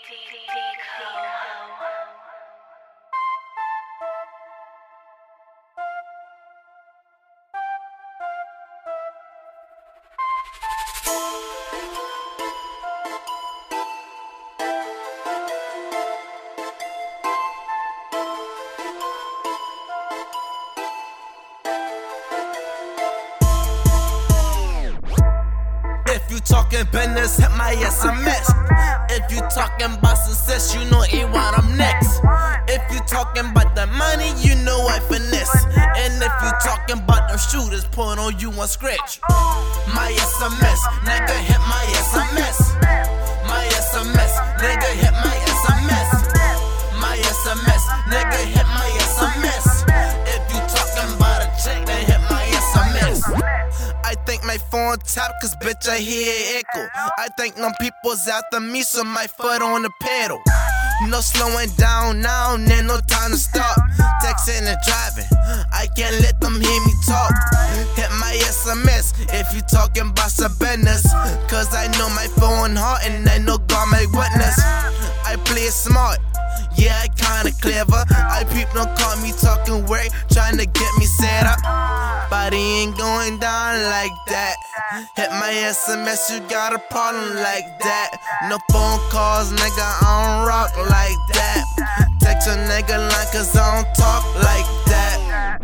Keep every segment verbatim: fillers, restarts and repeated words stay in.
If you talking business, hit my S M S. If you talking about success, you know E one, I'm next. If you talking about the money, you know I finesse. And if you talking about them shooters, pulling on you one scratch. My S M S, nigga hit my S M S. My S M S, nigga hit my S M S. My S M S, nigga hit my S M S. If you talking about a check, then hit my S M S. I think my phone tap, cause bitch I hear echo. I think them people's after me, so my foot on the pedal. No slowing down now, ain't no time to stop. Texting and driving, I can't let them hear me talk. Hit my S M S if you talking about some business, cause I know my phone hot and I know God my witness. I play smart, yeah, I kinda clever. I peep don't call me talking work, trying to get me set up. But it ain't going down like that. Hit my S M S, you got a problem like that. No phone calls, nigga, I don't rock like that. Text a nigga line, cause I don't talk like that.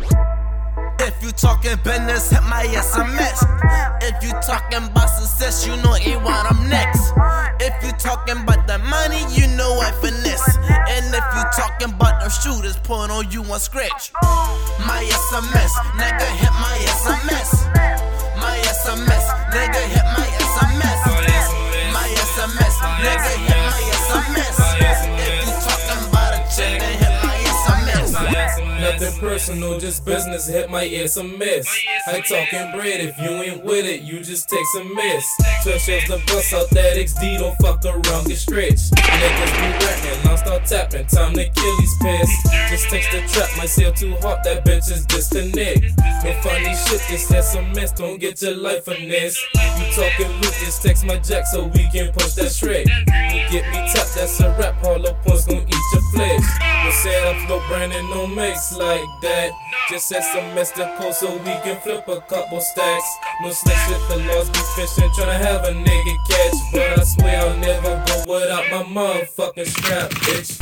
If you talking business, hit my S M S. If you talking about success, you know E one, I'm next. If you talking about the money, you know I finesse. And if you talking about them shooters, pulling on you one scratch. My S M S, nigga hit my S M S. My S M S, nigga hit my S M S. My S M S, nigga hit my S M S. If you talking about a check, then hit my S M S. Nothing personal, just business, hit my S M S. I talking bread, if you ain't with it, you just take some miss. Treasures the bus out that X D, don't fuck around, get stretched. Niggas be rapping, now start tapping, time to kill these piss. Just text the trap, my cell too hot, that bitch is disconnect. No funny shit, this S M S, don't get your life finesse. You talking loot, just text my jack so we can push that Shrek. You get me tapped, that's a rap, hollow points gon' eat your flesh. You said I'm flow branding, no mix like that. Just S M S the code so we can flip a couple stacks. No snitch shit, the laws be fishing, tryna have a nigga catch. But I swear I'll never go without my motherfucking strap, bitch.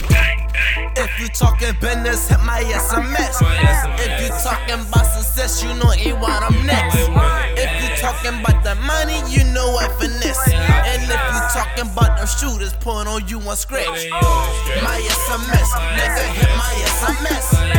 If you talking business, hit my S M S. If you talking about success, you know E one, I'm next. If you talking about the money, you know I finesse. And if you talking about them shooters, pulling on you one scratch. My S M S, nigga hit my S M S.